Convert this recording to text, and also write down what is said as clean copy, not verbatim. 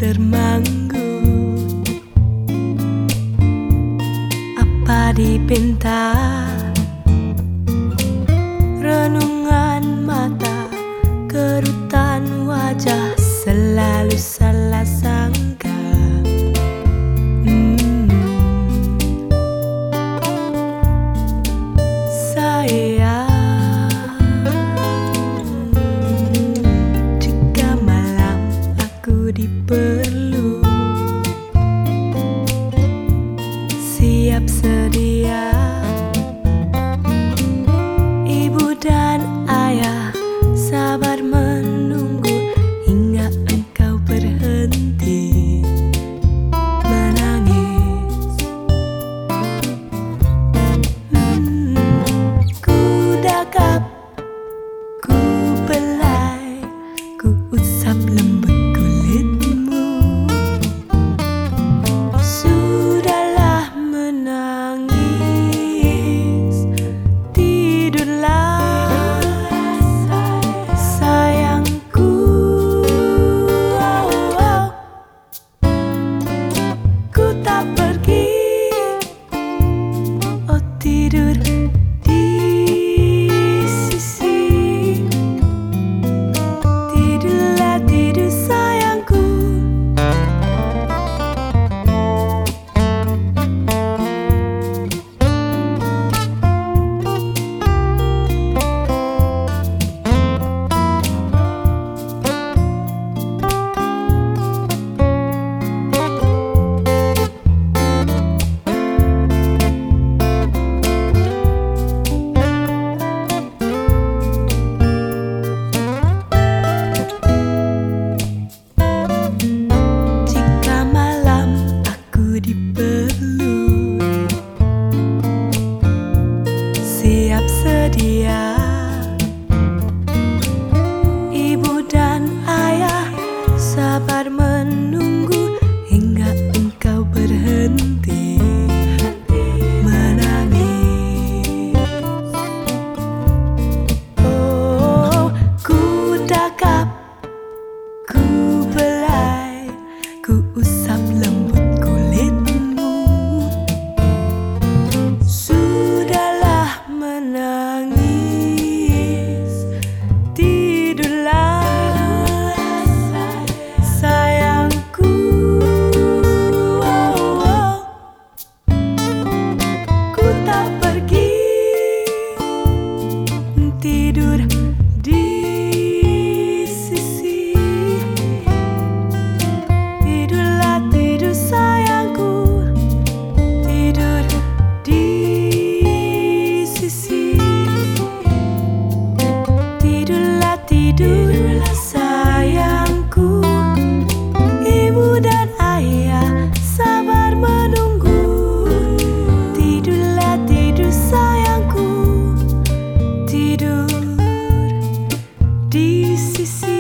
termanggut. Apa dipinta renungan mata, kerutan wajah, selalu salah sangka. Jika malam aku diperlu, siap sedia ibu dan ayah, sabar menunggu hingga engkau berhenti menangis. Ku dakap, ku belai, ku usap lembut kulitmu. Sudahlah menangis, tidurlah sayangku. Ku tak pergi, oh tidur di sisi. Tidurlah, tidur sayangku. Jika malam aku diperlu, siap sedia ibu dan ayah, sabar menunggu hingga engkau berhenti menangis. Oh, ku dakap, ku belai, ku usap lembut kulitmu. Sudahlah menangis, tidurlah sayangku. Ku tak pergi, tidur di sisi. Tidurlah, tidur sayangku, tidur di sisi. Tidurlah, tidurlah sayangku, ibu dan ayah sabar menunggu. Tidurlah, tidur sayangku, tidur di sisi.